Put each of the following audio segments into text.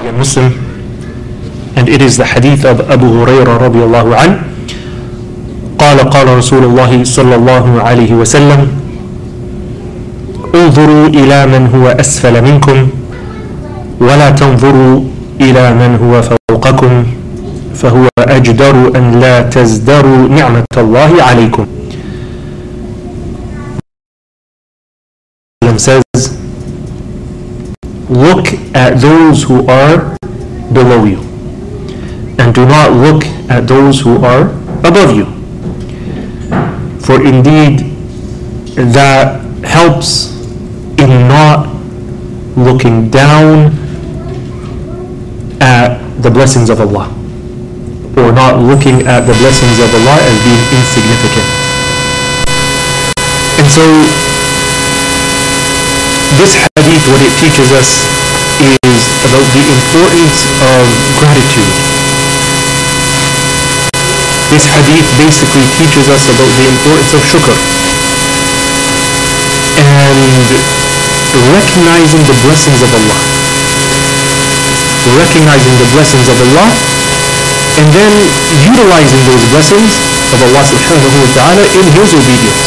Muslim, and it is the hadith of Abu Hurairah radiallahu anhu. قال رسول الله صلى الله عليه وسلم انظروا إلى من هو أسفل منكم ولا تنظروا إلى من هو فوقكم فهو أجدر أن لا تزدروا نعمة الله عليكم. Says, look at those who are below you and do not look at those who are above you, for indeed that helps in not looking down at the blessings of Allah, or not looking at the blessings of Allah as being insignificant. And so this hadith, what it teaches us is about the importance of gratitude. This hadith basically teaches us about the importance of shukr and recognizing the blessings of Allah. Recognizing the blessings of Allah and then utilizing those blessings of Allah subhanahu wa ta'ala in His obedience.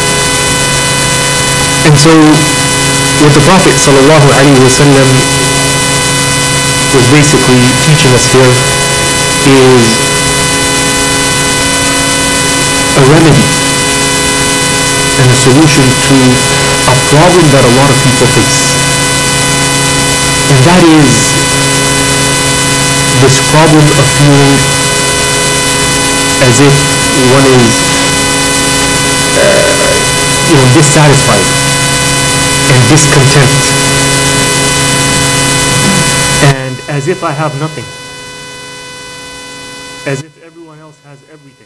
And so what the Prophet sallallahu alaihi wasallam was basically teaching us here is a remedy and a solution to a problem that a lot of people face. And that is this problem of feeling as if one is dissatisfied and discontent, and as if I have nothing, as if everyone else has everything,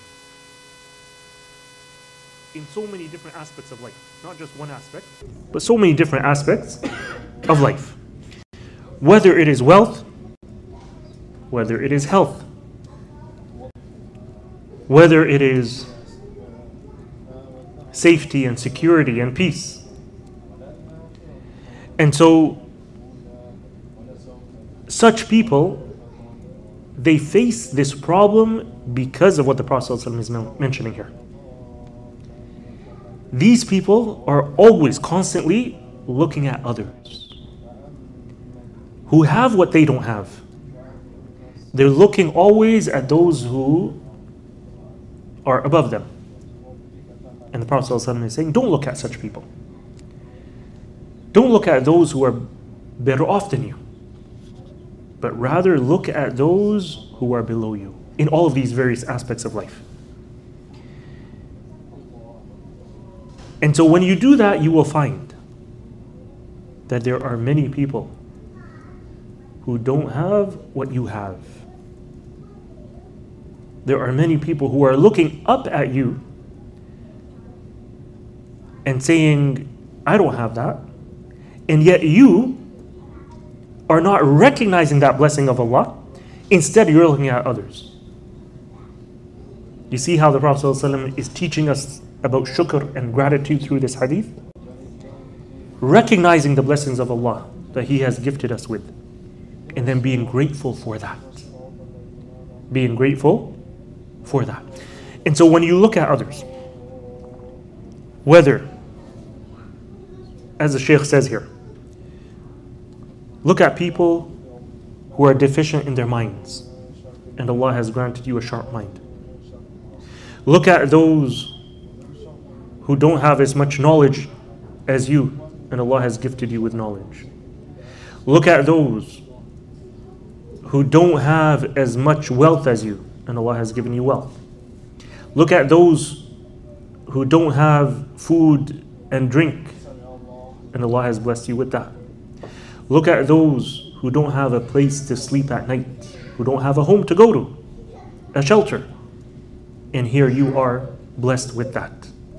in so many different aspects of life, not just one aspect, but so many different aspects of life, whether it is wealth, whether it is health, whether it is safety and security and peace. And so such people, they face this problem because of what the Prophet ﷺ is mentioning here. These people are always constantly looking at others who have what they don't have. They're looking always at those who are above them. And the Prophet ﷺ is saying, don't look at such people. Don't look at those who are better off than you, but rather look at those who are below you in all of these various aspects of life. And so when you do that, you will find that there are many people who don't have what you have. There are many people who are looking up at you and saying, I don't have that. And yet you are not recognizing that blessing of Allah. Instead, you're looking at others. You see how the Prophet ﷺ is teaching us about shukr and gratitude through this hadith? Recognizing the blessings of Allah that He has gifted us with, and then being grateful for that. Being grateful for that. And so when you look at others, whether, as the Shaykh says here, look at people who are deficient in their minds, and Allah has granted you a sharp mind. Look at those who don't have as much knowledge as you, and Allah has gifted you with knowledge. Look at those who don't have as much wealth as you, and Allah has given you wealth. Look at those who don't have food and drink, and Allah has blessed you with that. Look at those who don't have a place to sleep at night, who don't have a home to go to, a shelter. And here you are blessed with that.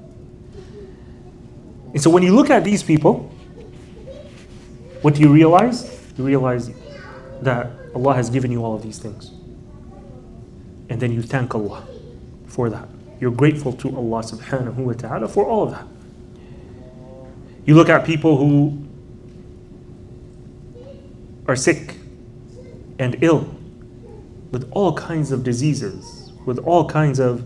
And so when you look at these people, what do you realize? You realize that Allah has given you all of these things. And then you thank Allah for that. You're grateful to Allah subhanahu wa ta'ala for all of that. You look at people who are sick and ill with all kinds of diseases, with all kinds of,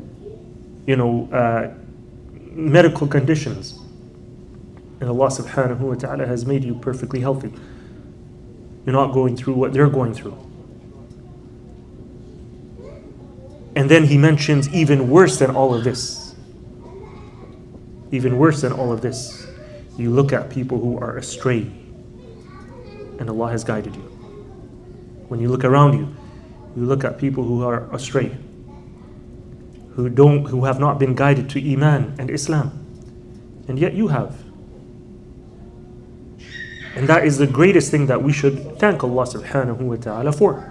medical conditions. And Allah subhanahu wa ta'ala has made you perfectly healthy. You're not going through what they're going through. And then He mentions even worse than all of this. Even worse than all of this. You look at people who are astray, and Allah has guided you. When you look around you, you look at people who are astray, who have not been guided to Iman and Islam, and yet you have. And that is the greatest thing that we should thank Allah subhanahu wa ta'ala for.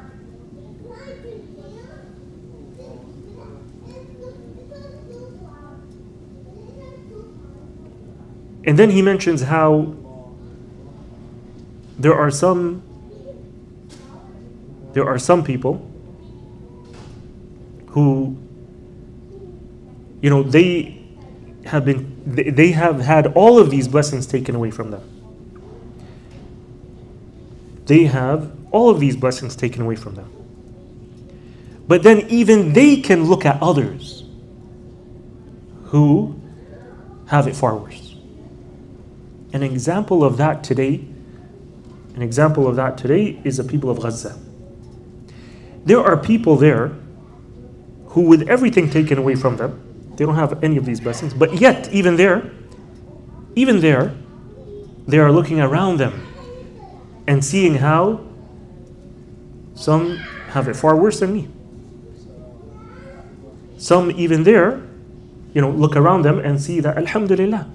And then He mentions how there are some people who, they have had all of these blessings taken away from them. They have all of these blessings taken away from them. But then even they can look at others who have it far worse. An example of that today is the people of Gaza. There are people there who, with everything taken away from them, they don't have any of these blessings, but yet even there, they are looking around them and seeing how some have it far worse than me. Some even there, look around them and see that Alhamdulillah,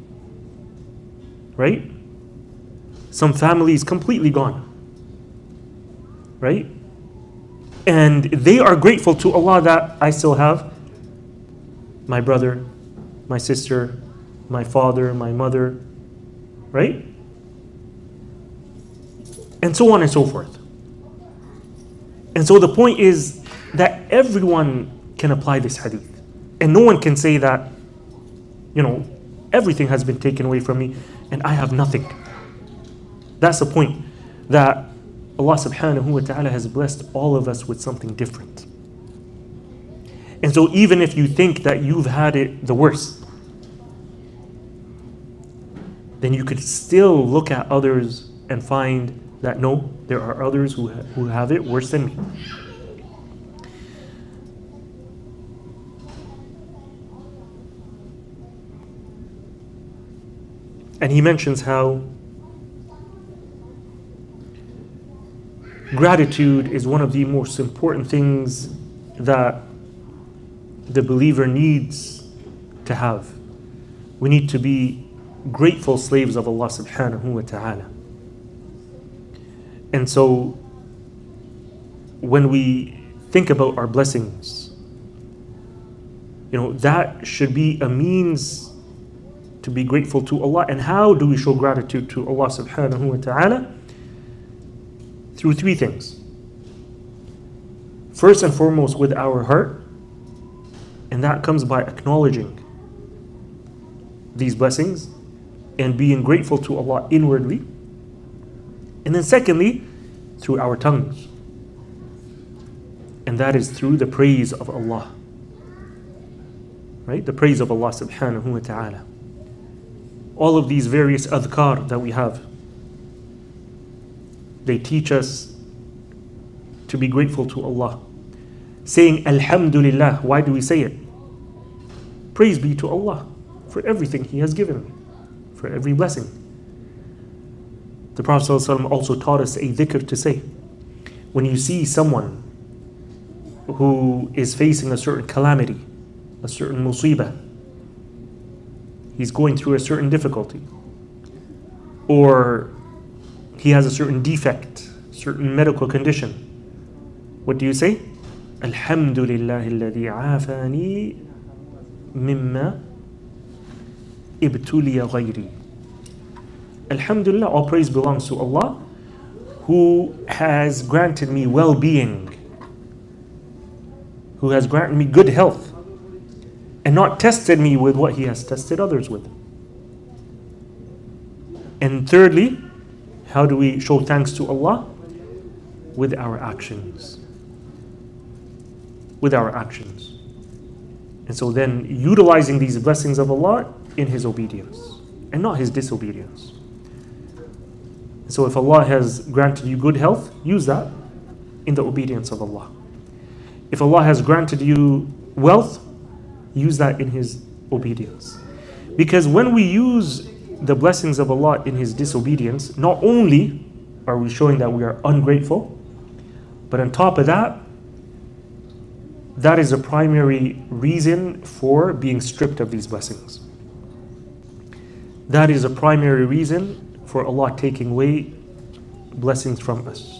right? Some families completely gone, right? And they are grateful to Allah that I still have my brother, my sister, my father, my mother, right? And so on and so forth. And so the point is that everyone can apply this hadith. And no one can say that, everything has been taken away from me and I have nothing. That's the point, that Allah subhanahu wa ta'ala has blessed all of us with something different. And so even if you think that you've had it the worst, then you could still look at others and find that no, there are others who have it worse than me. And he mentions how gratitude is one of the most important things that the believer needs to have. We need to be grateful slaves of Allah subhanahu wa ta'ala. And so when we think about our blessings, that should be a means to be grateful to Allah. And how do we show gratitude to Allah subhanahu wa ta'ala? Through three things. First and foremost, with our heart, and that comes by acknowledging these blessings and being grateful to Allah inwardly. And then secondly, through our tongues, and that is through the praise of Allah, right? The praise of Allah subhanahu wa ta'ala. All of these various adhkar that we have, they teach us to be grateful to Allah. Saying Alhamdulillah, why do we say it? Praise be to Allah for everything He has given me, for every blessing. The Prophet ﷺ also taught us a dhikr to say. When you see someone who is facing a certain calamity, a certain musibah, he's going through a certain difficulty, or he has a certain defect, certain medical condition, what do you say? Alhamdulillah alladhi afani mimma ibtuliya ghayri. Alhamdulillah, all praise belongs to Allah, who has granted me well-being, who has granted me good health, and not tested me with what He has tested others with. And thirdly, how do we show thanks to Allah? with our actions. With our actions. And so then utilizing these blessings of Allah in His obedience and not His disobedience. So if Allah has granted you good health, use that in the obedience of Allah. If Allah has granted you wealth, use that in His obedience. Because when we use the blessings of Allah in His disobedience, not only are we showing that we are ungrateful, but on top of that, that is a primary reason for being stripped of these blessings. That is a primary reason for Allah taking away blessings from us.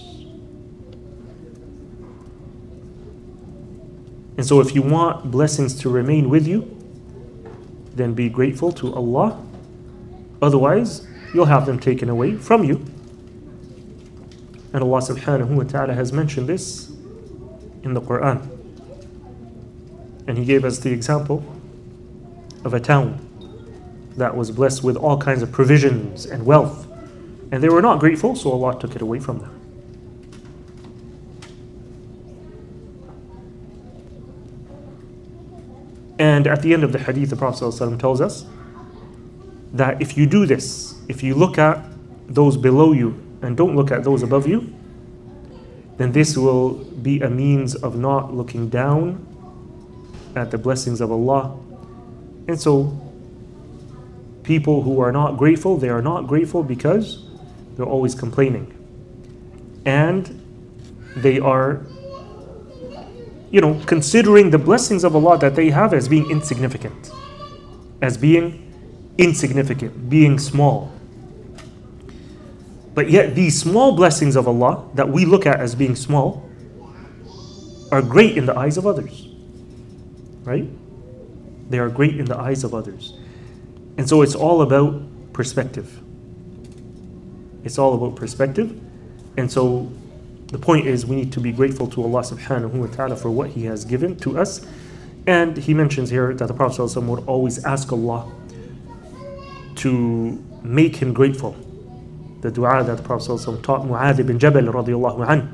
And so if you want blessings to remain with you, then be grateful to Allah. Otherwise, you'll have them taken away from you. And Allah subhanahu wa ta'ala has mentioned this in the Quran. And He gave us the example of a town that was blessed with all kinds of provisions and wealth. And they were not grateful, so Allah took it away from them. And at the end of the hadith, the Prophet ﷺ tells us that if you do this, if you look at those below you and don't look at those above you, then this will be a means of not looking down at the blessings of Allah. And so people who are not grateful, they are not grateful because they're always complaining. And they are, considering the blessings of Allah that they have as being insignificant. As being insignificant, being small. But yet these small blessings of Allah that we look at as being small are great in the eyes of others. Right? They are great in the eyes of others. And so it's all about perspective. It's all about perspective. And so the point is we need to be grateful to Allah subhanahu wa ta'ala for what He has given to us. And He mentions here that the Prophet ﷺ would always ask Allah to make him grateful. The dua that the Prophet ﷺ taught Mu'adh ibn Jabal radiallahu anhu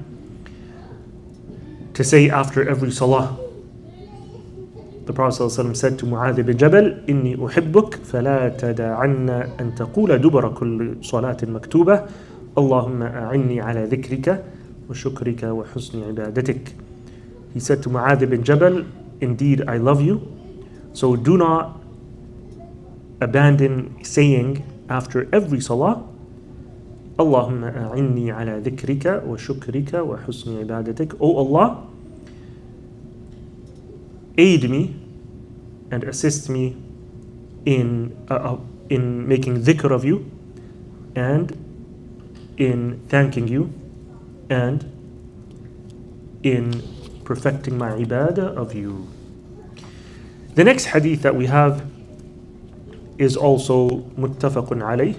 to say after every salah. The Prophet ﷺ said to Mu'adh ibn Jabal, إِنِّي أُحِبُّكَ فَلَا تَدَعَنَّ أَن تَقُولَ دُبَرَ كُلِّ صَلَاةٍ مَكْتُوبَةٍ اللهم أعني على ذكرك وشكرك وحسن عبادتك. He said to Mu'adh ibn Jabal, indeed I love you, so do not abandon saying after every salah, اللهم أعني على ذكرك وشكرك وحسن عبادتك. O Allah, aid me and assist me in making dhikr of you and in thanking you and in perfecting my ibadah of you. The next hadith that we have is also muttafaqun alayh.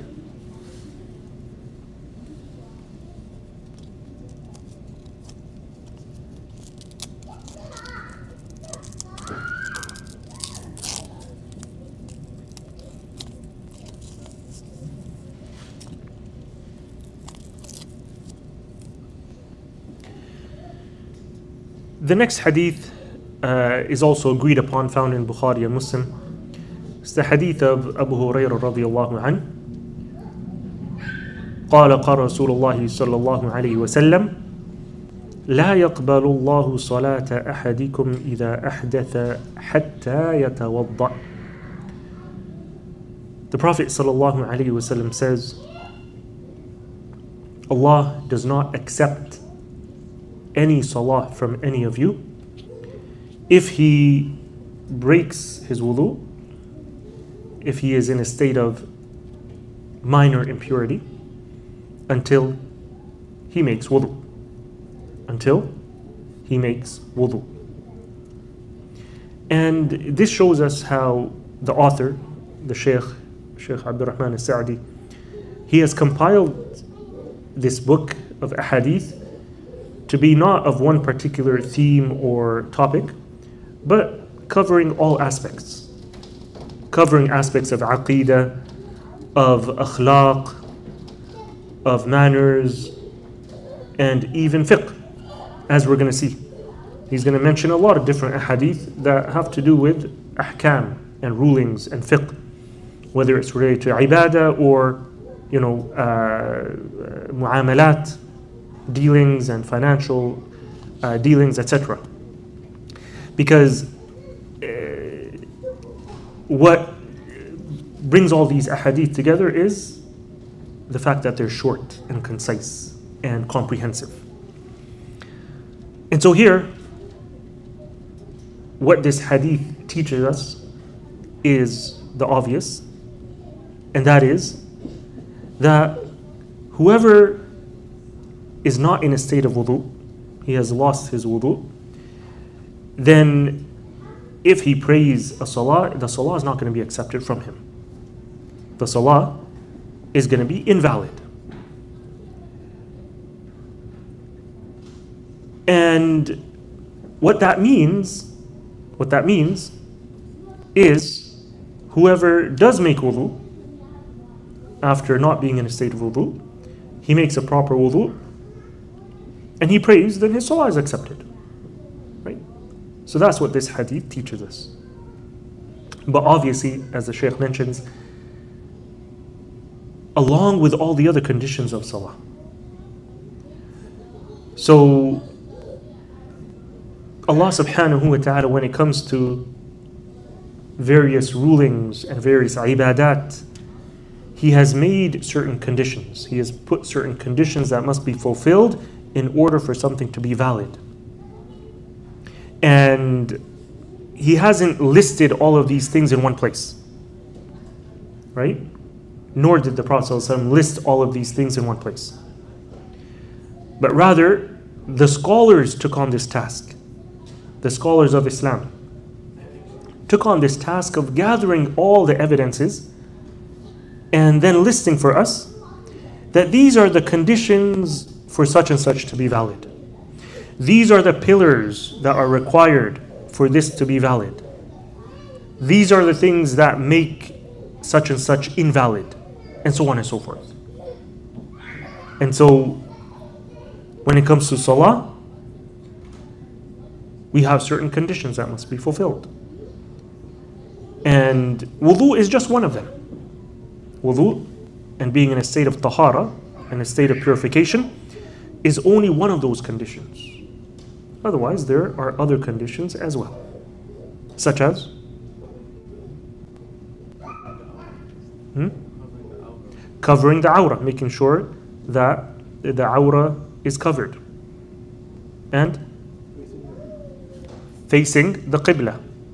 The next hadith is also agreed upon, found in Bukhari and Muslim. It's the hadith of Abu Hurairah radiallahu anhu. قال قال رسول الله صلى الله عليه وسلم لا يقبل الله صلاة أحدكم إذا أحدث حتى يتوضأ. The Prophet صلى الله عليه وسلم says, Allah does not accept any salah from any of you if he breaks his wudu, if he is in a state of minor impurity, until he makes wudu. Until he makes wudu. And this shows us how the author, the Shaykh Abdul Rahman al-Sa'di, he has compiled this book of ahadith to be not of one particular theme or topic, but covering all aspects. Covering aspects of aqeedah, of akhlaq, of manners, and even fiqh, as we're going to see. He's going to mention a lot of different hadith that have to do with ahkam and rulings and fiqh, whether it's related to ibadah or, mu'amalat, dealings and financial dealings, etc. Because what brings all these ahadith together is the fact that they're short and concise and comprehensive. And so here, what this hadith teaches us is the obvious, and that is that whoever is not in a state of wudu, he has lost his wudu, then if he prays a salah, the salah is not going to be accepted from him. The salah is going to be invalid. And what that means is whoever does make wudu after not being in a state of wudu, he makes a proper wudu and he prays, then his salah is accepted. Right? So that's what this hadith teaches us. But obviously, as the Shaykh mentions, along with all the other conditions of salah. So Allah subhanahu wa ta'ala, when it comes to various rulings and various ibadat, He has made certain conditions. He has put certain conditions that must be fulfilled in order for something to be valid. And He hasn't listed all of these things in one place, right? Nor did the Prophet ﷺ list all of these things in one place. But rather, the scholars took on this task. The scholars of Islam took on this task of gathering all the evidences and then listing for us that these are the conditions for such and such to be valid. These are the pillars that are required for this to be valid. These are the things that make such and such invalid, and so on and so forth. And so, when it comes to salah, we have certain conditions that must be fulfilled. And wudu is just one of them. Wudu, and being in a state of tahara, in a state of purification, is only one of those conditions. Otherwise, there are other conditions as well, such as covering the awrah, making sure that the awrah is covered, and facing the qibla.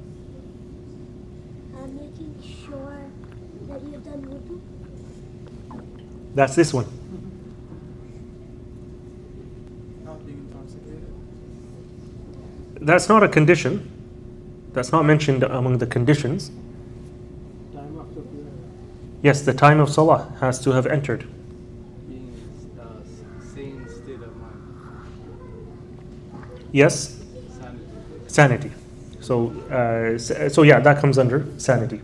Making sure that you've done wudu. That's this one. Not being intoxicated. That's not a condition. That's not mentioned among the conditions. Time after prayer. Yes, the time of salah has to have entered. Being sane state of mind. Yes, Sanity. sanity. So yeah, that comes under sanity.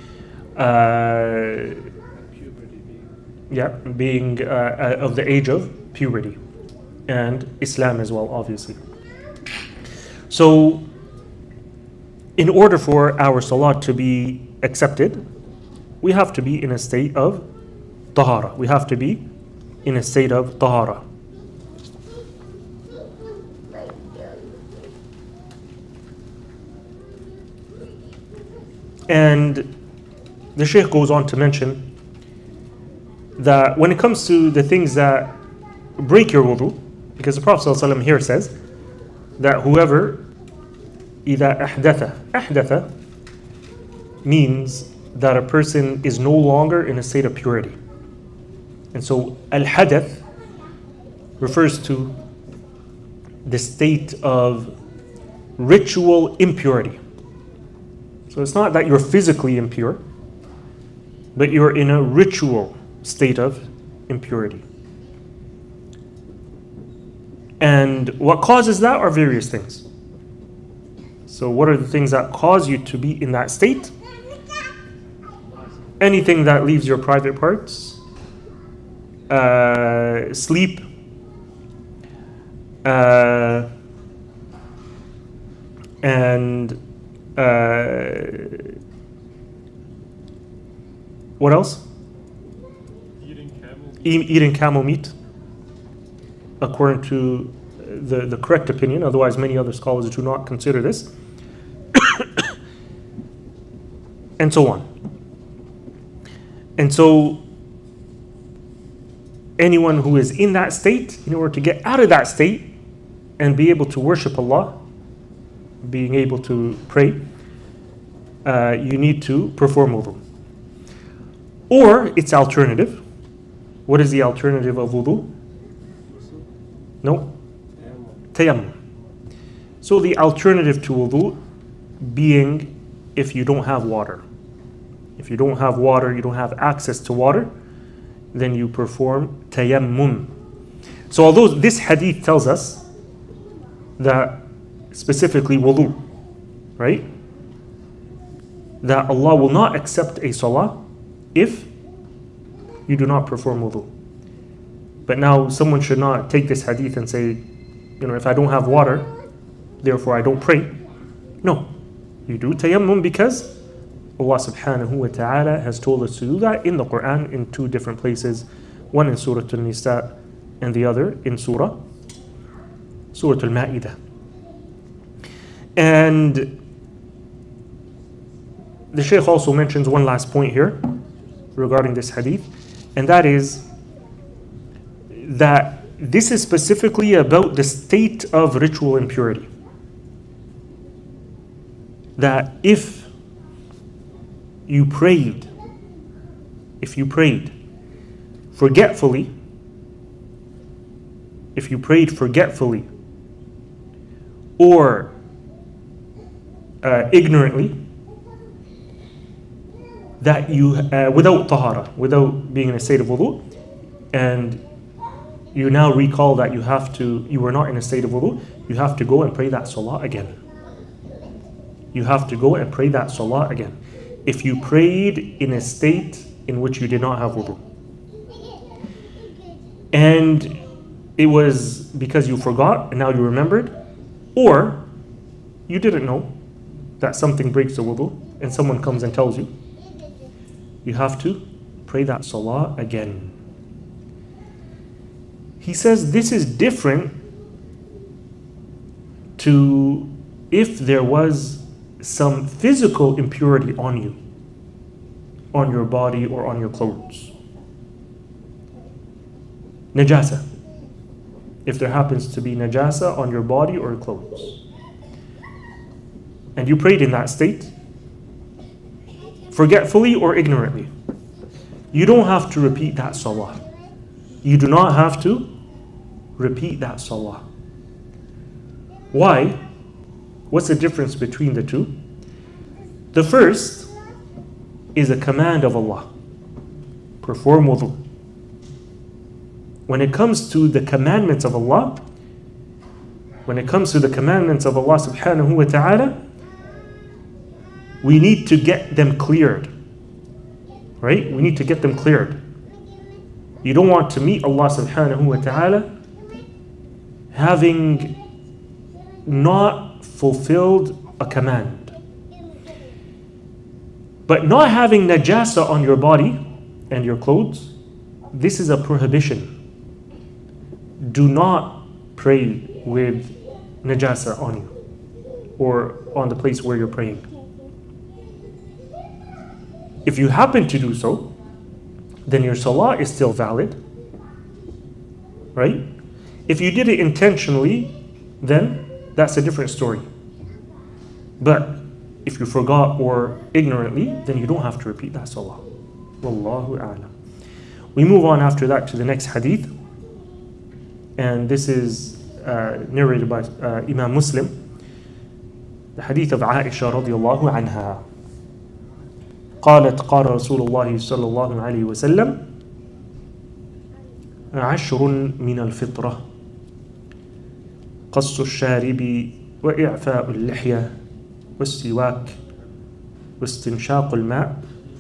And puberty being. Yeah, being of the age of puberty, and Islam as well, obviously. So, in order for our salah to be accepted, we have to be in a state of tahara. We have to be in a state of tahara. And the Shaykh goes on to mention that when it comes to the things that break your wudu, because the Prophet ﷺ here says that whoever إذا أحدث means that a person is no longer in a state of purity. And so al-hadath refers to the state of ritual impurity. So it's not that you're physically impure, but you're in a ritual state of impurity. And what causes that are various things. So what are the things that cause you to be in that state? Anything that leaves your private parts, sleep, and what else? Eating camel meat, according to the correct opinion. Otherwise, many other scholars do not consider this. And so on. And so, anyone who is in that state, in order to get out of that state and be able to worship Allah, being able to pray, you need to perform wudu. Or its alternative. What is the alternative of wudu? No? Tayammum. So the alternative to wudu being if you don't have water. If you don't have water, you don't have access to water, then you perform tayammum. So although this hadith tells us that specifically wudu, right? That Allah will not accept a salah if you do not perform wudu. But now someone should not take this hadith and say, if I don't have water, therefore I don't pray. No, you do tayammum because Allah subhanahu wa ta'ala has told us to do that in the Quran in two different places. One in Surah Al-Nisa and the other in Surah Al-Ma'idah. And the Shaykh also mentions one last point here regarding this hadith, and that is that this is specifically about the state of ritual impurity. That if you prayed forgetfully, or ignorantly, that you, without tahara, without being in a state of wudu, and you now recall that you were not in a state of wudu, you have to go and pray that salah again. You have to go and pray that salah again. If you prayed in a state in which you did not have wudu, and it was because you forgot and now you remembered, or you didn't know that something breaks the wudu and someone comes and tells you, you have to pray that salah again. He says this is different to if there was some physical impurity on you, on your body or on your clothes. Najasa. If there happens to be najasa on your body or clothes, and you prayed in that state, forgetfully or ignorantly, you don't have to repeat that salah. You do not have to repeat that salah. Why? What's the difference between the two? The first is a command of Allah. Perform wudu. When it comes to the commandments of Allah, subhanahu wa ta'ala, we need to get them cleared. Right? We need to get them cleared. You don't want to meet Allah subhanahu wa ta'ala having not fulfilled a command. But not having najasa on your body and your clothes, this is a prohibition. Do not pray with najasa on you or on the place where you're praying. If you happen to do so, then your salah is still valid, right? If you did it intentionally, then that's a different story. But if you forgot or ignorantly, then you don't have to repeat that salah. Wallahu a'lam. We move on after that to the next hadith, and this is narrated by Imam Muslim, the hadith of Aisha radiallahu anha. قالت قال رسول الله صلى الله عليه وسلم 10 من الفطرة قص الشارب وإعفاء اللحية والسواك واستنشاق الماء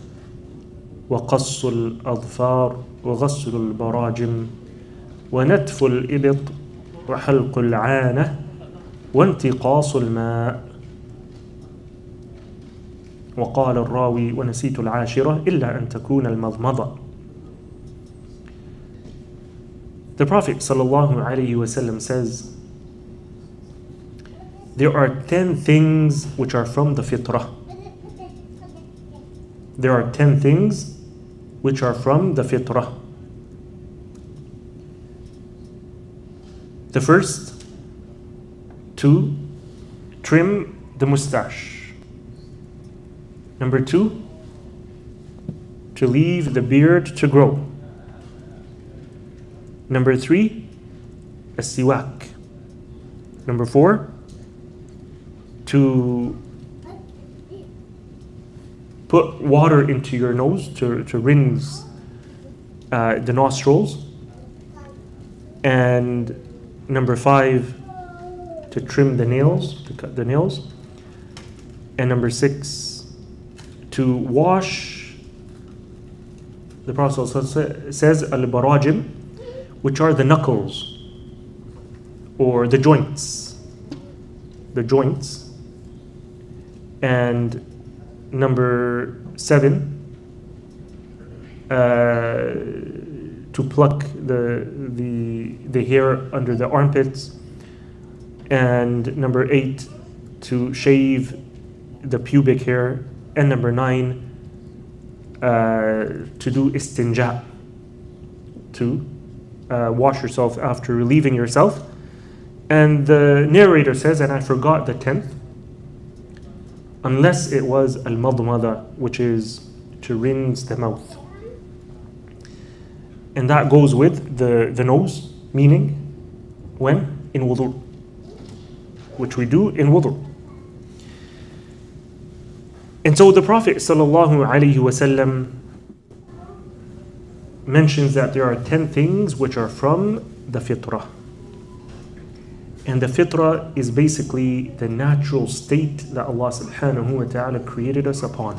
وقص الأظفار وغسل البراجم ونتف الإبط وحلق العانة وانتقاص الماء. وقال الراوي ونسيت العاشرة إلا أن تكون المضمضة. The Prophet ﷺ says, there are 10 things which are from the fitrah. There are 10 things which are from the fitrah. The first, to trim the mustache. Number 2, to leave the beard to grow. Number 3, a siwak. Number 4, to put water into your nose to rinse the nostrils. And number 5, to trim the nails, to cut the nails. And number 6, to wash, the Prophet says, al-barajim, which are the knuckles or the joints. The joints. And number 7, to pluck the hair under the armpits. And number 8, to shave the pubic hair. And number 9, to do istinja, to wash yourself after relieving yourself. And the narrator says, and I forgot the 10th, unless it was al-madmada, which is to rinse the mouth. And that goes with the nose, meaning when? In wudu, which we do in wudu. And so the Prophet ﷺ mentions that there are 10 things which are from the fitrah. And the fitrah is basically the natural state that Allah subhanahu wa ta'ala created us upon.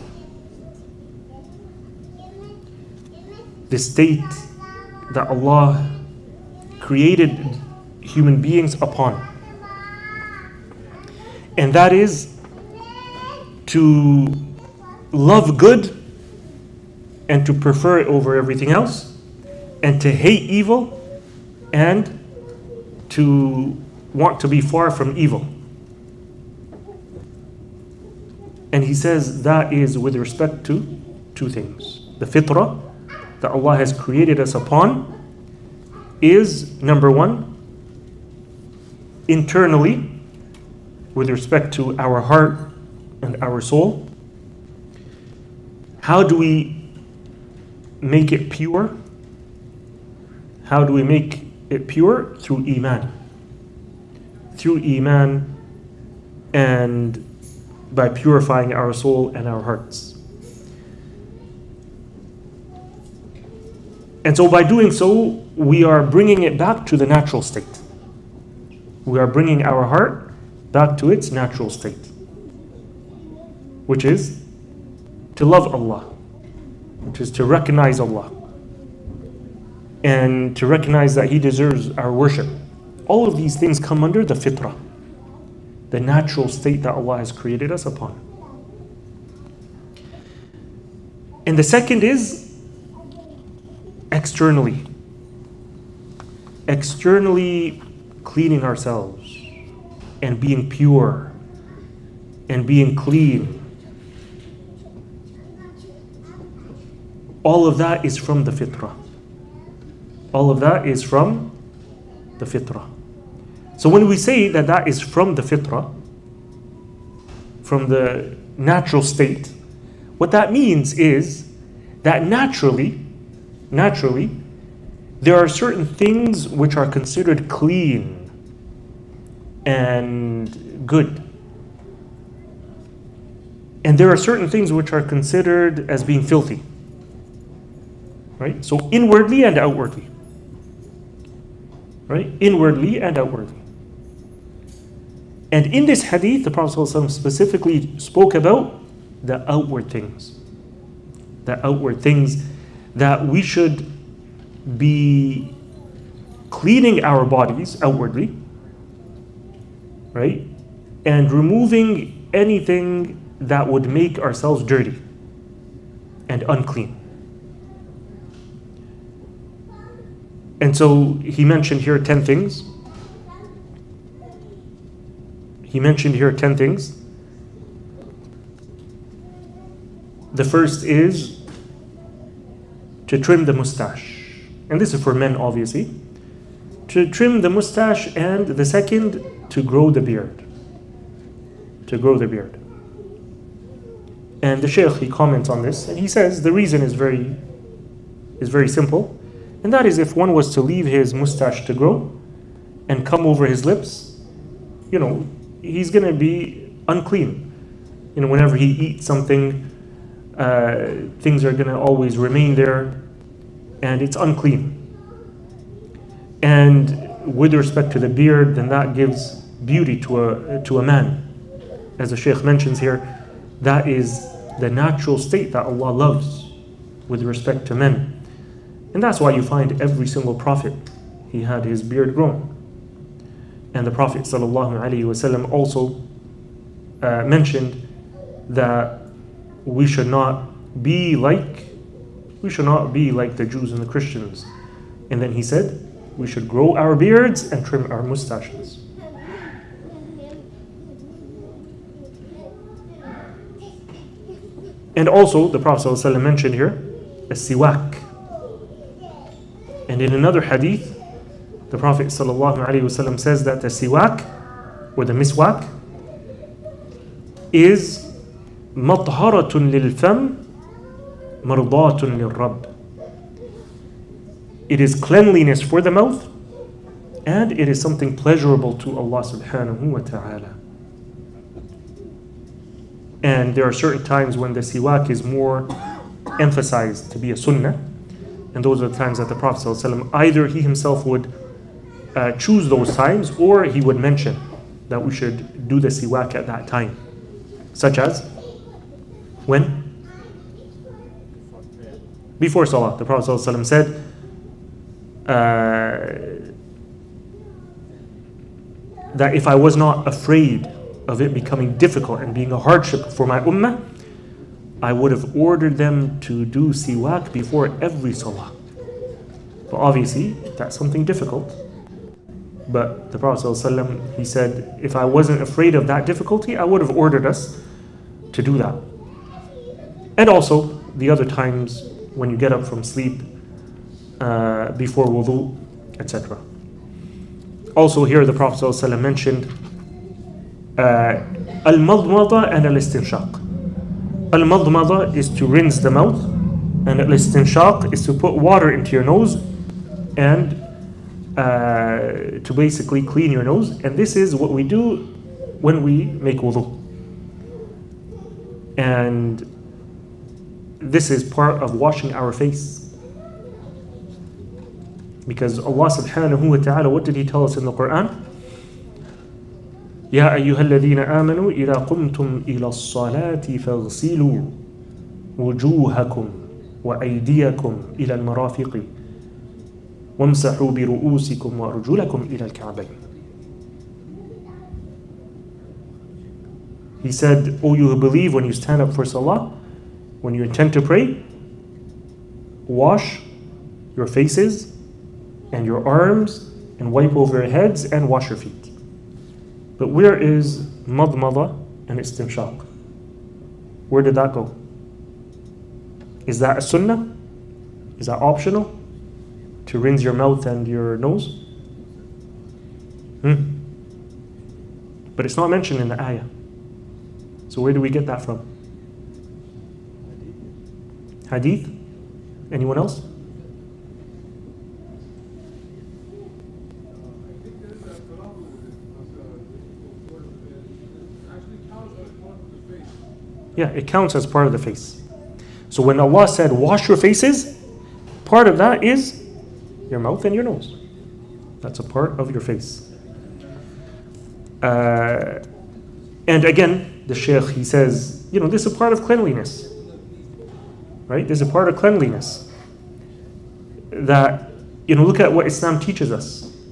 The state that Allah created human beings upon. And that is to love good and to prefer it over everything else, and to hate evil and to want to be far from evil. And he says that is with respect to 2 things. The fitrah that Allah has created us upon is, number 1, internally, with respect to our heart and our soul. How do we make it pure? How do we make it pure? Through Iman. Through Iman, and by purifying our soul and our hearts. And so by doing so, we are bringing it back to the natural state. We are bringing our heart back to its natural state, which is to love Allah, which is to recognize Allah, and to recognize that He deserves our worship. All of these things come under the fitrah, the natural state that Allah has created us upon. And the second is externally. Externally cleaning ourselves and being pure and being clean. All of that is from the fitrah. All of that is from the fitrah. So when we say that that is from the fitrah, from the natural state, what that means is that naturally, there are certain things which are considered clean and good. And there are certain things which are considered as being filthy. Right? So inwardly and outwardly. Right? Inwardly and outwardly. And in this hadith, the Prophet ﷺ specifically spoke about the outward things. The outward things that we should be cleaning our bodies outwardly, right? And removing anything that would make ourselves dirty and unclean. And so he mentioned here 10 things. He mentioned here 10 things. The first is to trim the mustache. And this is for men, obviously. To trim the mustache, and the second, to grow the beard. To grow the beard. And the Shaykh, he comments on this, and he says the reason is very simple. And that is, if one was to leave his mustache to grow and come over his lips, he's going to be unclean. Whenever he eats something, things are going to always remain there, and it's unclean. And with respect to the beard, then that gives beauty to a man. As the Shaykh mentions here, that is the natural state that Allah loves with respect to men. And that's why you find every single prophet, he had his beard grown. And the Prophet ﷺ also mentioned that we should not be like the Jews and the Christians. And then he said, we should grow our beards and trim our mustaches. And also, the Prophet ﷺ mentioned here, a siwak. And in another hadith, the Prophet ﷺ says that the siwak, or the miswak, is مطهرة للفم مرضاة للرب. It is cleanliness for the mouth, and it is something pleasurable to Allah subhanahu wa ta'ala. And there are certain times when the siwak is more emphasized to be a sunnah, and those are the times that the Prophet ﷺ, either he himself would choose those times, or he would mention that we should do the siwak at that time. Such as, when? Before Salah. The Prophet ﷺ said, that if I was not afraid of it becoming difficult and being a hardship for my ummah, I would have ordered them to do siwak before every salah. But obviously, that's something difficult. But the Prophet ﷺ, he said, if I wasn't afraid of that difficulty, I would have ordered us to do that. And also, the other times when you get up from sleep, before wudu, etc. Also here the Prophet ﷺ mentioned al-madmada and al-istinshaq. Al-madmada is to rinse the mouth, and al-istinshaq is to put water into your nose and to basically clean your nose. And this is what we do when we make wudu. And this is part of washing our face. Because Allah subhanahu wa ta'ala, what did He tell us in the Quran? يَا أَيُّهَا الَّذِينَ آمَنُوا إِذَا قُمْتُمْ إِلَى الصَّلَاةِ فَاغْسِلُوا وُجُوهَكُمْ وَأَيْدِيَكُمْ إِلَى الْمَرَافِقِ وَامْسَحُوا بِرُؤُوسِكُمْ وَأَرْجُلَكُمْ إِلَى الْكَعْبَيْنِ. He said, O you who believe, when you stand up for salah, when you intend to pray, wash your faces and your arms, and wipe over your heads, and wash your feet. But where is madmada and istinshaq? Where did that go? Is that a sunnah? Is that optional? To rinse your mouth and your nose? But it's not mentioned in the ayah. So where do we get that from? Hadith? Anyone else? Yeah, it counts as part of the face. So when Allah said, wash your faces, part of that is your mouth and your nose. That's a part of your face. And again, the Shaykh, he says, this is a part of cleanliness. Right? This is a part of cleanliness. That, look at what Islam teaches us.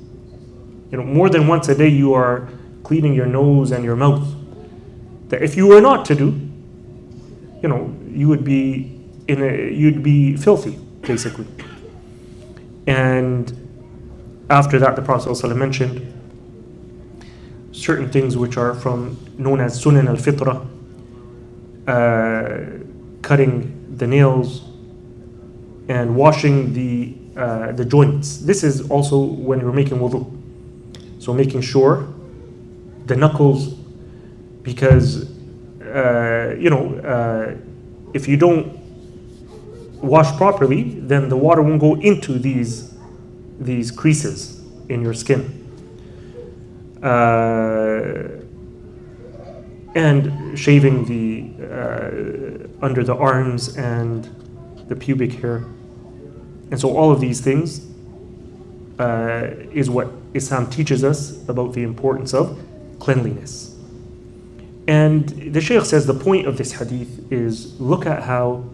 More than once a day you are cleaning your nose and your mouth. That if you were not to do, you would be you'd be filthy, basically. And after that, the Prophet ﷺ mentioned certain things which are known as sunan al-fitra, cutting the nails and washing the joints. This is also when you're making wudu. So making sure the knuckles, because if you don't wash properly, then the water won't go into these creases in your skin. And shaving the under the arms and the pubic hair. And so all of these things is what Islam teaches us about the importance of cleanliness. And the Shaykh says the point of this hadith is, look at how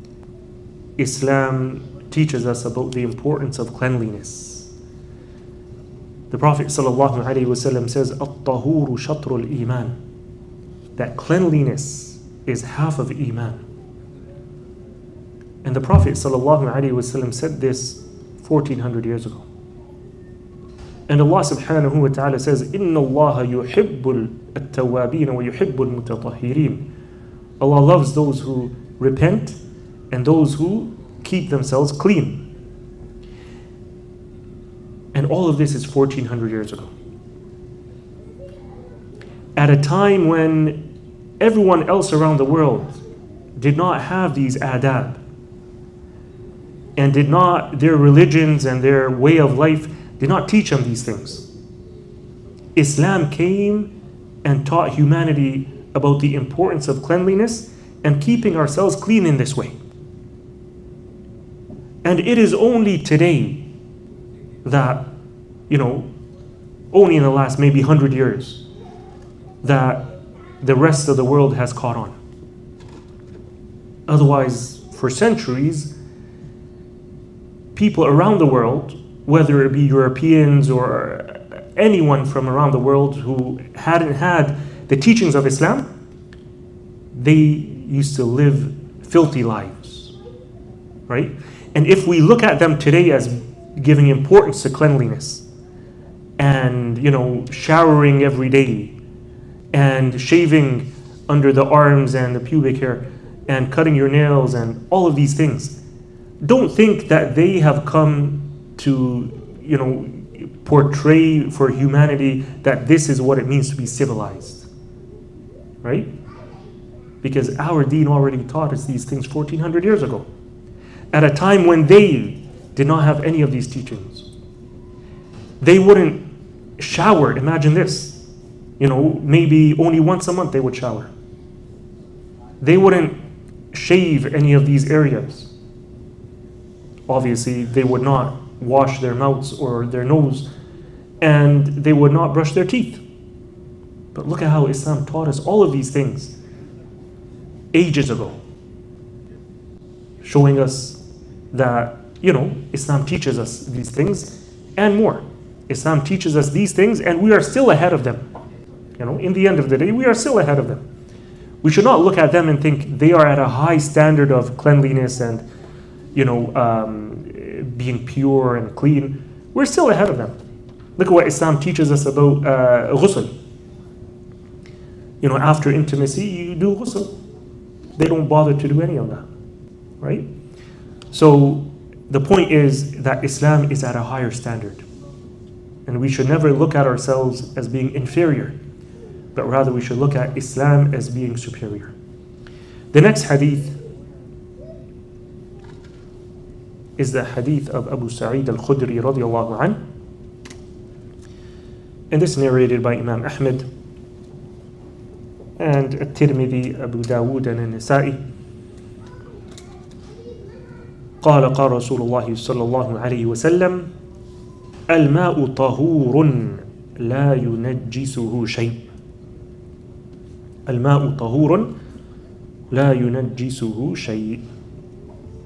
Islam teaches us about the importance of cleanliness. The Prophet ﷺ says, "At-tahuru shatrul iman," that cleanliness is half of iman. And the Prophet ﷺ said this 1400 years ago. And Allah subhanahu wa ta'ala says, "Inna Allah yuhibbul at-tawwabin wa yuhibbul mutatahhirin." Allah loves those who repent and those who keep themselves clean. And all of this is 1400 years ago. At a time when everyone else around the world did not have these adab, and their religions and their way of life did not teach them these things. Islam came and taught humanity about the importance of cleanliness and keeping ourselves clean in this way. And it is only today that, only in the last maybe 100 years, that the rest of the world has caught on. Otherwise, for centuries, people around the world, whether it be Europeans or anyone from around the world who hadn't had the teachings of Islam, they used to live filthy lives, right? And if we look at them today as giving importance to cleanliness and, showering every day and shaving under the arms and the pubic hair and cutting your nails and all of these things, don't think that they have come to, portray for humanity that this is what it means to be civilized, right? Because our deen already taught us these things 1400 years ago, at a time when they did not have any of these teachings. They wouldn't shower, imagine this, maybe only once a month they would shower. They wouldn't shave any of these areas. Obviously, they would not wash their mouths or their nose, and they would not brush their teeth. But look at how Islam taught us all of these things ages ago, showing us that, Islam teaches us these things and more. Islam teaches us these things and we are still ahead of them. In the end of the day, we are still ahead of them. We should not look at them and think they are at a high standard of cleanliness and being pure and clean. We're still ahead of them. Look at what Islam teaches us about ghusl. After intimacy, you do ghusl. They don't bother to do any of that, right? So the point is that Islam is at a higher standard. And we should never look at ourselves as being inferior, but rather we should look at Islam as being superior. The next hadith is the hadith of Abu Sa'id al-Khudri radiyallahu anhu. And this is narrated by Imam Ahmed and At-Tirmidhi, Abu Dawood and An-Nasa'i. قال رسول الله صلى الله عليه وسلم الماء طهور لا ينجسه شيء. الماء طهور لا ينجسه شيء.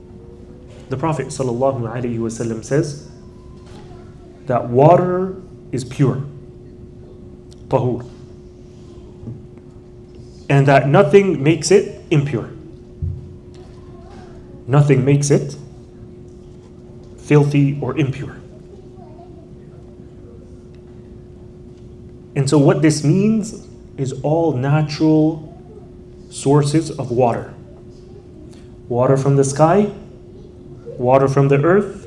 The Prophet sallallahu alaihi wasallam says that water is pure. Tahur. And that nothing makes it impure. Nothing makes it filthy or impure. And so what this means is all natural sources of water. Water from the sky, water from the earth,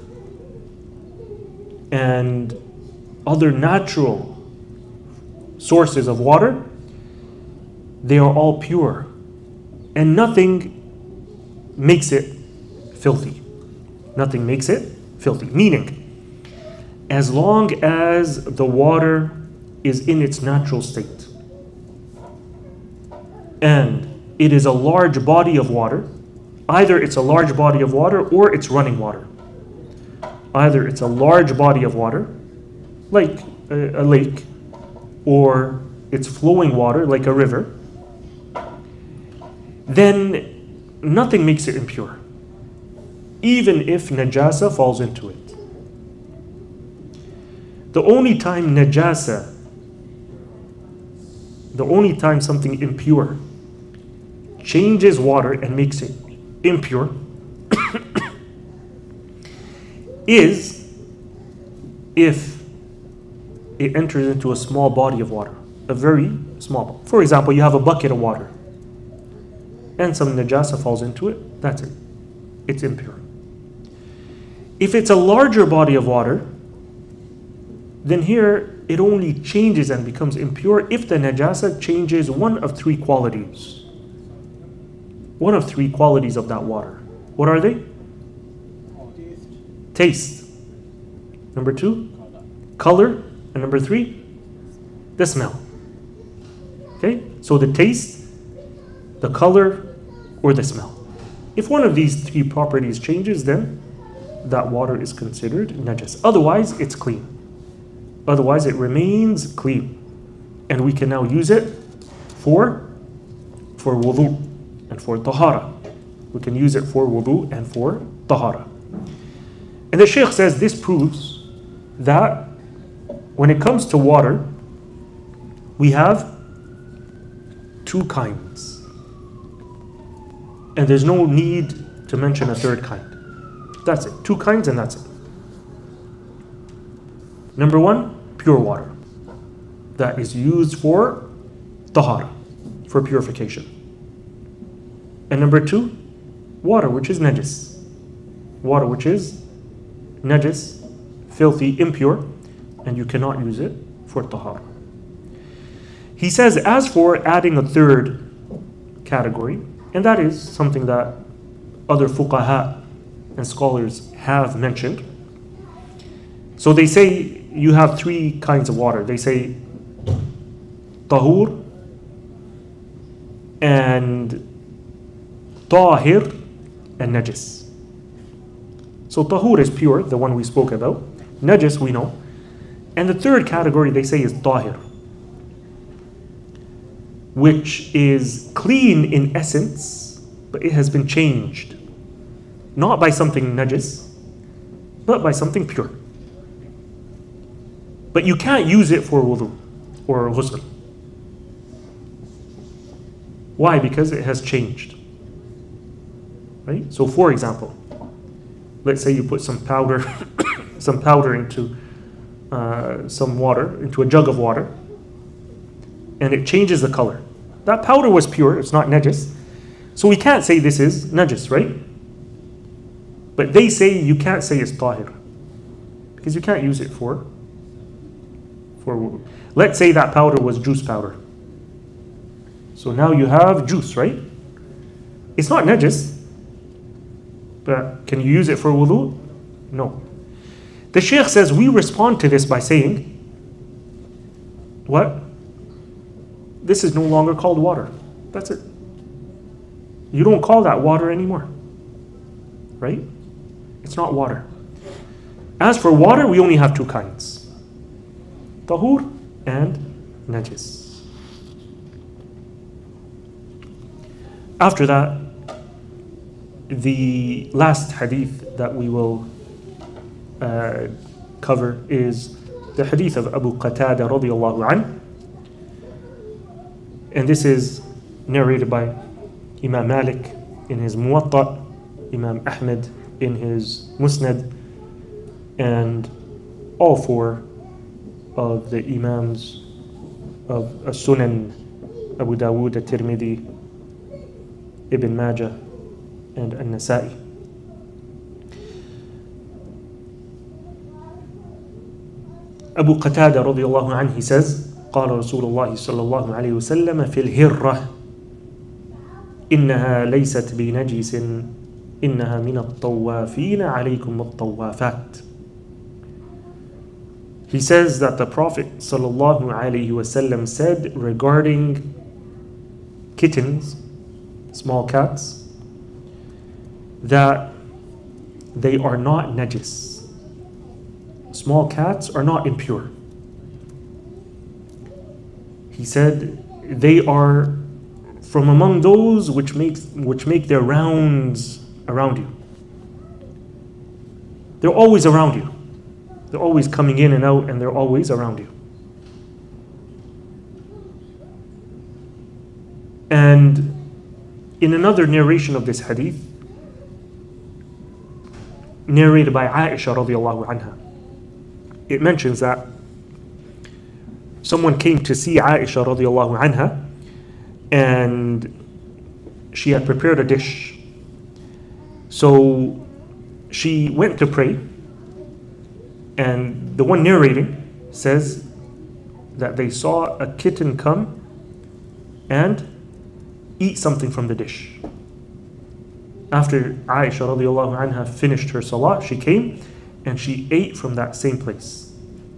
and other natural sources of water, they are all pure. And nothing makes it filthy. Nothing makes it filthy. Meaning, as long as the water is in its natural state, and it is a large body of water, either it's a large body of water or it's running water. Either it's a large body of water, like a lake, or it's flowing water, like a river, then nothing makes it impure, even if najasa falls into it. The only time something impure changes water and makes it impure is if it enters into a small body of water, a very small. For example, you have a bucket of water and some najasa falls into it, that's it. It's impure. If it's a larger body of water, then here it only changes and becomes impure if the najasa changes one of three qualities. One of three qualities of that water. What are they? Taste. Number 2, color. And number 3, the smell. Okay? So the taste, the color, or the smell. If one of these three properties changes, then that water is considered najas. Otherwise, it's clean. Otherwise, it remains clean. And we can now use it for wudu and for tahara. We can use it for wudu and for tahara. And the Shaykh says this proves that when it comes to water, we have two kinds. And there's no need to mention a third kind. That's it. Two kinds and that's it. Number 1, pure water. That is used for tahara, for purification. And number 2, water which is najis. Water which is najis, filthy, impure, and you cannot use it for tahara. He says, as for adding a third category, and that is something that other fuqaha and scholars have mentioned. So they say you have three kinds of water. They say tahur and tahir and najis. So tahur is pure, the one we spoke about. Najis we know. And the third category they say is tahir, which is clean in essence, but it has been changed. Not by something najis, but by something pure. But you can't use it for wudu or ghusl. Why? Because it has changed. Right? So for example, let's say you put some powder into some water, into a jug of water, and it changes the color. That powder was pure, it's not najis. So we can't say this is najis, right? But they say you can't say it's tahir, because you can't use it for wudu. Let's say that powder was juice powder. So now you have juice, right? It's not najis, but can you use it for wudu? No. The Shaykh says we respond to this by saying, what? This is no longer called water. That's it. You don't call that water anymore. Right? It's not water. As for water, we only have two kinds. Tahur and najis. After that, the last hadith that we will cover is the hadith of Abu Qatada radiallahu anh. And this is narrated by Imam Malik in his Muwatta, Imam Ahmed in his Musnad, and all four of the Imams of As-Sunan, Abu Dawud, At-Tirmidhi, Ibn Majah, and An-Nasa'i. Abu Qatada radiallahu anhu, he says, قال رسول الله صلى الله عليه وسلم في الهرة إنها ليست بنجس إنها من الطوافين عليكم الطوافات. He says that the Prophet sallallahu alaihi wasallam said regarding kittens, small cats, that they are not najis. Small cats are not impure. He said they are from among those which make their rounds around you. They're always around you. They're always coming in and out, and they're always around you. And in another narration of this hadith, narrated by Aisha radiallahu anha, it mentions that someone came to see Aisha radiallahu anha, and she had prepared a dish. So she went to pray, and the one narrating says that they saw a kitten come and eat something from the dish. After Aisha radiallahu anha finished her salah, she came and she ate from that same place.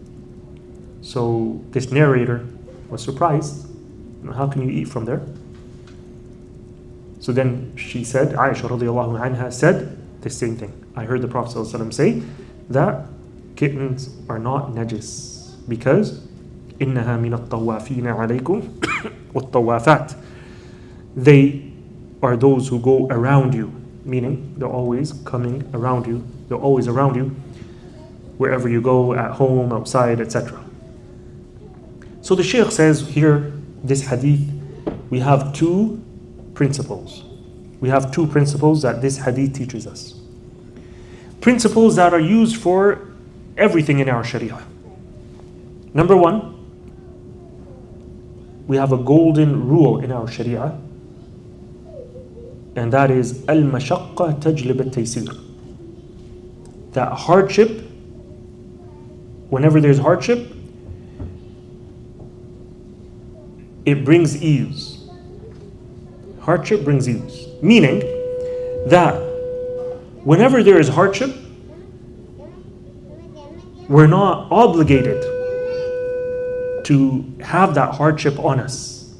So this narrator was surprised. How can you eat from there? So then she said, Aisha radiallahu anha said the same thing. I heard the Prophet ﷺ say that kittens are not najis because إِنَّهَا مِنَ الطَّوَّافِينَ عَلَيْكُمْ وَالطَّوَّافَاتِ. They are those who go around you, meaning they're always coming around you. They're always around you wherever you go, at home, outside, etc. So the Shaykh says here, this hadith, we have two principles. We have two principles that this hadith teaches us. Principles that are used for everything in our Sharia. Number one, we have a golden rule in our Sharia, and that is al-mashaqqa tajlib al-taysir. That hardship, whenever there's hardship, it brings ease. Hardship brings ease. Meaning that whenever there is hardship, we're not obligated to have that hardship on us.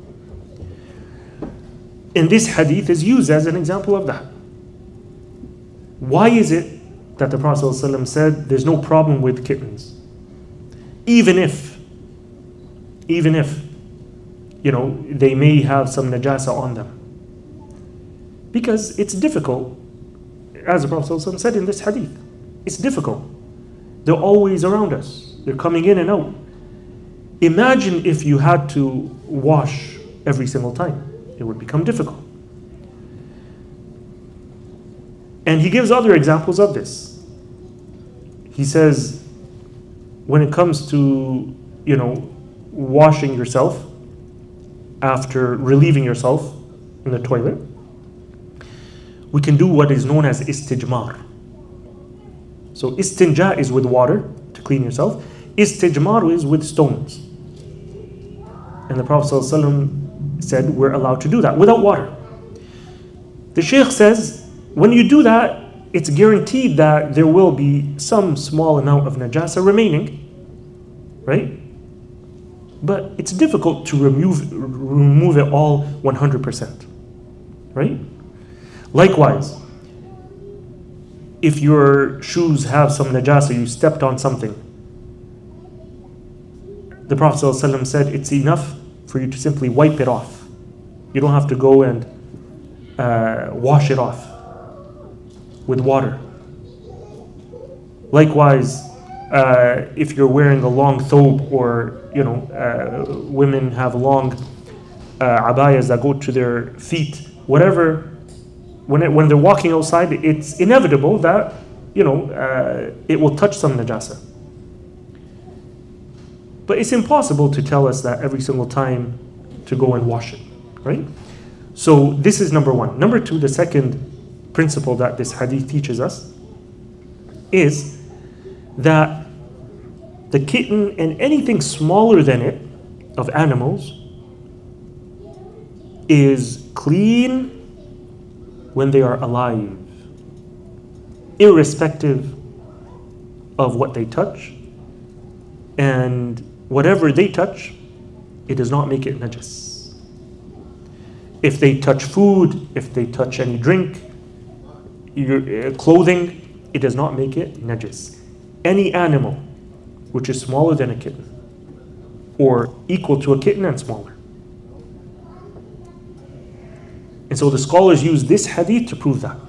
And this hadith is used as an example of that. Why is it that the Prophet ﷺ said there's no problem with kittens? Even if they may have some najasa on them. Because it's difficult, as the Prophet ﷺ said in this hadith, it's difficult. They're always around us. They're coming in and out. Imagine if you had to wash every single time. It would become difficult. And he gives other examples of this. He says, when it comes to, washing yourself after relieving yourself in the toilet, we can do what is known as istijmar. So istinja is with water to clean yourself. Istijmar is with stones. And the Prophet ﷺ said we're allowed to do that without water. The Shaykh says when you do that, it's guaranteed that there will be some small amount of najasa remaining, right? But it's difficult to remove it all 100%, right? Likewise, if your shoes have some najasa, you stepped on something, the Prophet ﷺ said it's enough for you to simply wipe it off. You don't have to go and wash it off with water. Likewise, if you're wearing a long thobe, or women have long abayas that go to their feet, whatever. When they're walking outside, it's inevitable that it will touch some najasa. But it's impossible to tell us that every single time to go and wash it, right? So this is number one. Number two, the second principle that this hadith teaches us is that the kitten and anything smaller than it of animals is clean when they are alive, irrespective of what they touch, and whatever they touch, it does not make it najis. If they touch food, if they touch any drink, your clothing, it does not make it najis. Any animal which is smaller than a kitten, or equal to a kitten and smaller. And so the scholars use this hadith to prove that.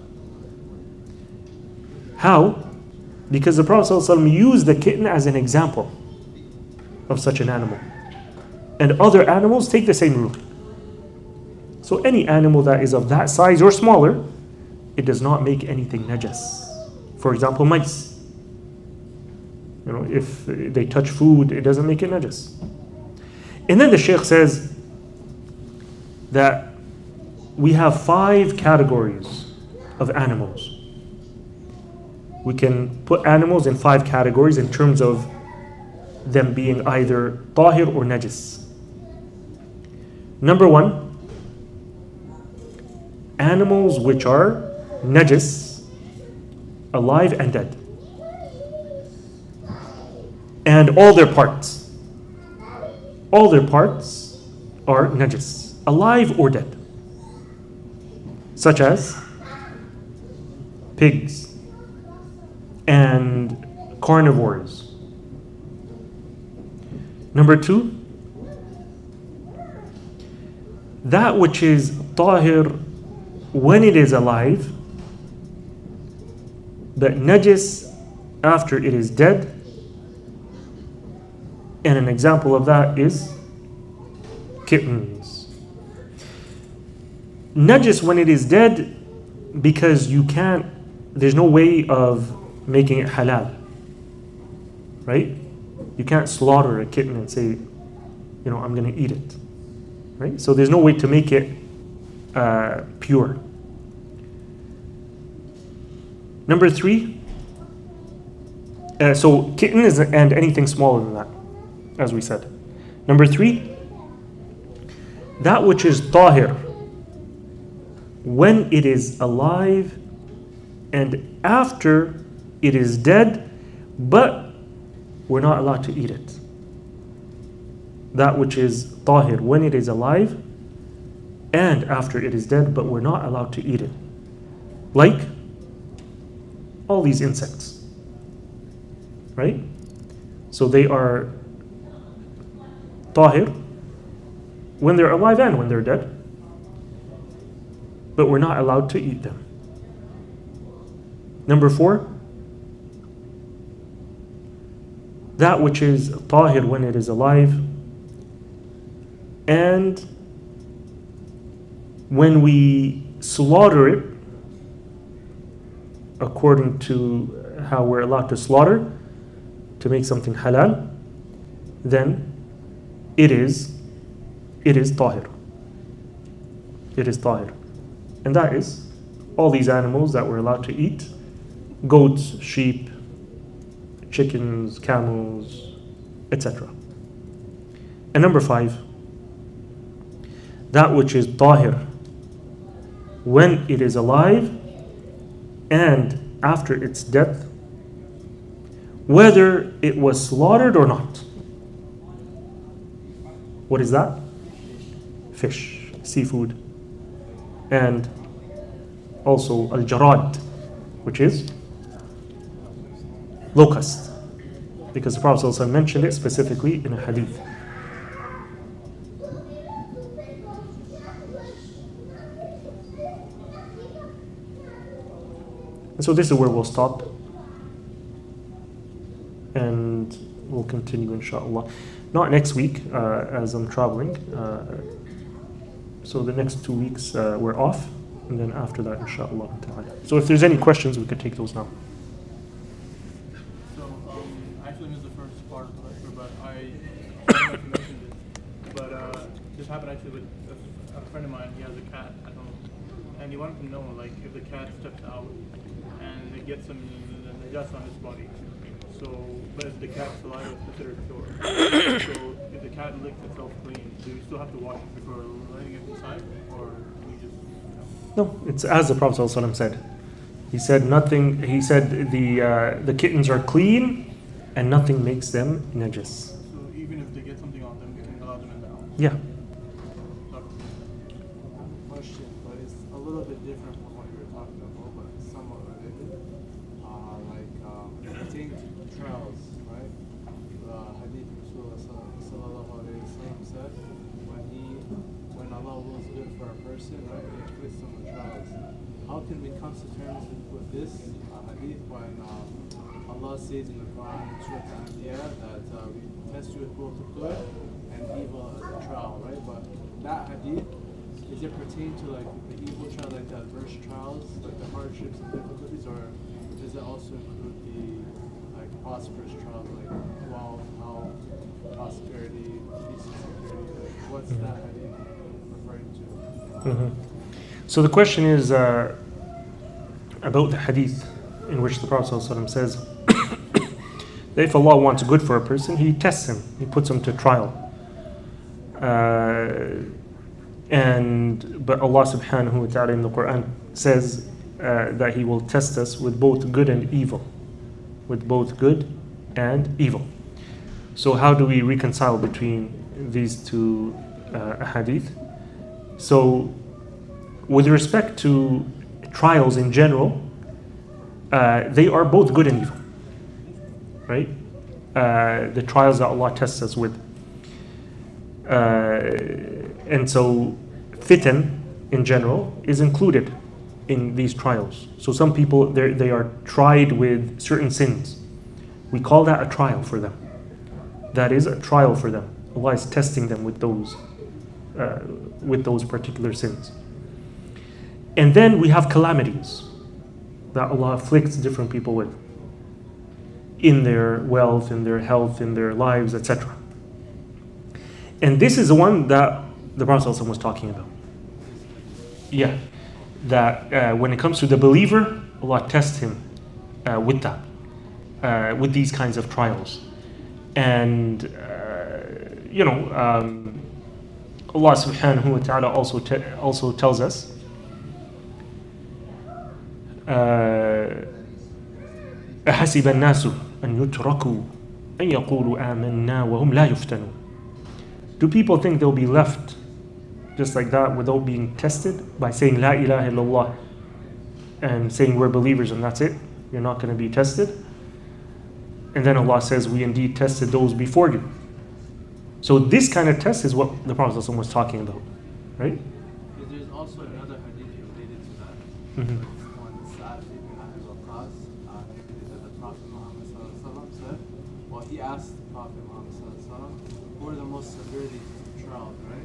How? Because the Prophet ﷺ used the kitten as an example of such an animal. And other animals take the same rule. So any animal that is of that size or smaller, it does not make anything najas. For example, mice. If they touch food, it doesn't make it najas. And then the Shaykh says that we have 5 categories of animals. We can put animals in 5 categories in terms of them being either tahir or najis. Number 1, animals which are najis, alive and dead. And all their parts. All their parts are najis, alive or dead. Such as pigs and carnivores. Number 2, that which is tahir when it is alive, but najis after it is dead. And an example of that is kittens. Najis when it is dead, because there's no way of making it halal, right? You can't slaughter a kitten and say, I'm going to eat it, right? So there's no way to make it pure. Number 3, so kitten is and anything smaller than that, as we said. Number 3, that which is tahir when it is alive and after it is dead, but we're not allowed to eat it. That which is tahir when it is alive and after it is dead, but we're not allowed to eat it. Like all these insects, right? So they are tahir when they're alive and when they're dead, but we're not allowed to eat them. Number 4, that which is tahir when it is alive, and when we slaughter it, according to how we're allowed to slaughter to make something halal, then it is tahir. It is tahir. And that is all these animals that we're allowed to eat: goats, sheep, chickens, camels, etc. And number 5, that which is tahir when it is alive and after its death, whether it was slaughtered or not. What is that? Fish, seafood. And also al-jarad, which is locust, because the Prophet ﷺ mentioned it specifically in a hadith. And so this is where we'll stop, and continue inshallah. Not next week, as I'm traveling. So the next 2 weeks we're off, and then after that, inshallah ta'ala. So if there's any questions, we could take those now. So, I actually missed the first part of the lecture, but I don't know if you mentioned this. But this happened actually with a friend of mine. He has a cat at home, and he wanted to know, like, if the cat steps out and it gets some dust on his body. So, but if the cat's saliva is considered pure. So, if the cat licks itself clean, do you still have to wash it before letting it inside, or do you just? No, it's as the Prophet ﷺ said. He said nothing. He said the kittens are clean, and nothing makes them najis. So even if they get something on them, we can allow them in the house. Yeah. Question, but it's a little bit different from what you were talking about, but somewhat related. Pertaining to trials, right? Hadith Rasulullah sallallahu alayhi wa sallam said, when Allah wills good for a person, right, He inflicts them with trials. How can we come to terms with this hadith when Allah says in the Quran, Surah Al-Anbiya, that we test you with both good and evil as a trial, right? But that hadith, is it pertain to like the evil trial, like the adverse trials, like the hardships and difficulties, or does it also include the like prosperous trials, like wealth, health, prosperity, peace and security? Like, what's that hadith referring to? Mm-hmm. So the question is about the hadith in which the Prophet ﷺ says that if Allah wants good for a person, He tests him, He puts him to trial. But Allah subhanahu wa ta'ala in the Quran says that He will test us with both good and evil. With both good and evil. So how do we reconcile between these two hadith? So with respect to trials in general, they are both good and evil. Right? The trials that Allah tests us with. And so fitan in general is included in these trials. So some people, they are tried with certain sins. We call that a trial for them. That is a trial for them. Allah is testing them with those particular sins. And then we have calamities that Allah afflicts different people with in their wealth, in their health, in their lives, etc. And this is the one that the Prophet ﷺ was talking about. Yeah, that when it comes to the believer, Allah tests him with that, with these kinds of trials. And, Allah subhanahu wa ta'ala also tells us, أحسب الناس أن يتركوا أن يقولوا آمنا وهم لا يفتنون. Do people think they'll be left just like that without being tested by saying La ilaha illallah and saying we're believers and that's it? You're not going to be tested? And then Allah says we indeed tested those before you. So this kind of test is what the Prophet ﷺ was talking about, right? There's also another hadith related to that. Mm-hmm. When Sa'ad ibn Abi Waqqas, the Prophet Muhammad said, well, he asked the Prophet Muhammad who are the most severely trialed, right?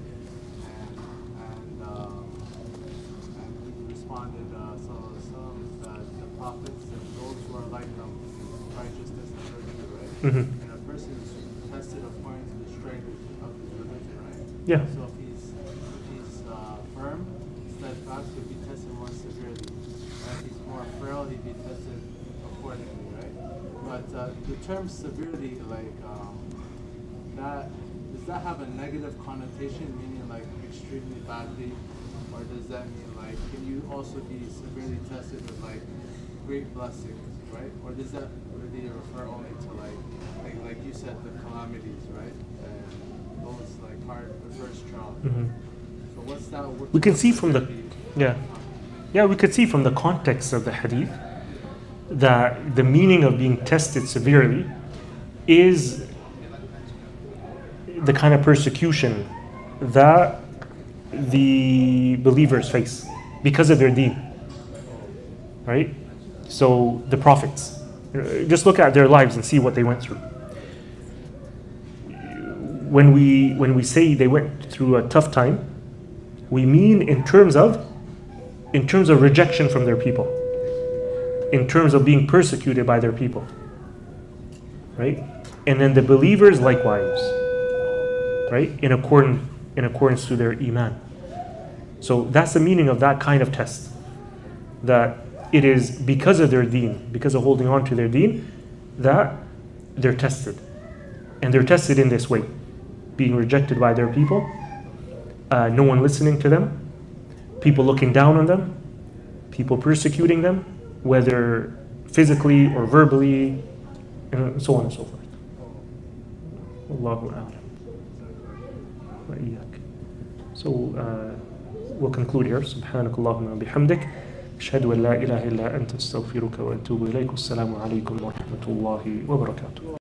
And he responded, that the prophets and those who are like them, righteousness and virtue, right? Mm-hmm. And a person is tested according to the strength of his religion, right? Yeah. So if he's firm, steadfast, he'll be tested more severely. And if he's more frail, he'll be tested accordingly, right? But the term severely, like that, does that have a negative connotation, meaning like extremely badly, or does that mean like can you also be severely tested with like great blessings, right? Or does that really refer only to like you said, the calamities, right? And those like hard adverse trials. Mm-hmm. So what's that? We can see from the we could see from the context of the hadith that the meaning of being tested severely is the kind of persecution that the believers face because of their deen, right? So the prophets, just look at their lives and see what they went through. when we say they went through a tough time, we mean in terms of rejection from their people, in terms of being persecuted by their people, right? And then the believers likewise, right? In accordance to their iman. So that's the meaning of that kind of test. That it is because of their deen, because of holding on to their deen, that they're tested. And they're tested in this way. Being rejected by their people, no one listening to them, people looking down on them, people persecuting them, whether physically or verbally, and so on and so forth. Allahu a'lam. Wa iyyak. So we'll conclude here. Subhanakallahumma bihamdik. أشهد أن لا إله إلا أنت أستغفرك وأتوب إليك. والسلام عليكم ورحمة الله وبركاته.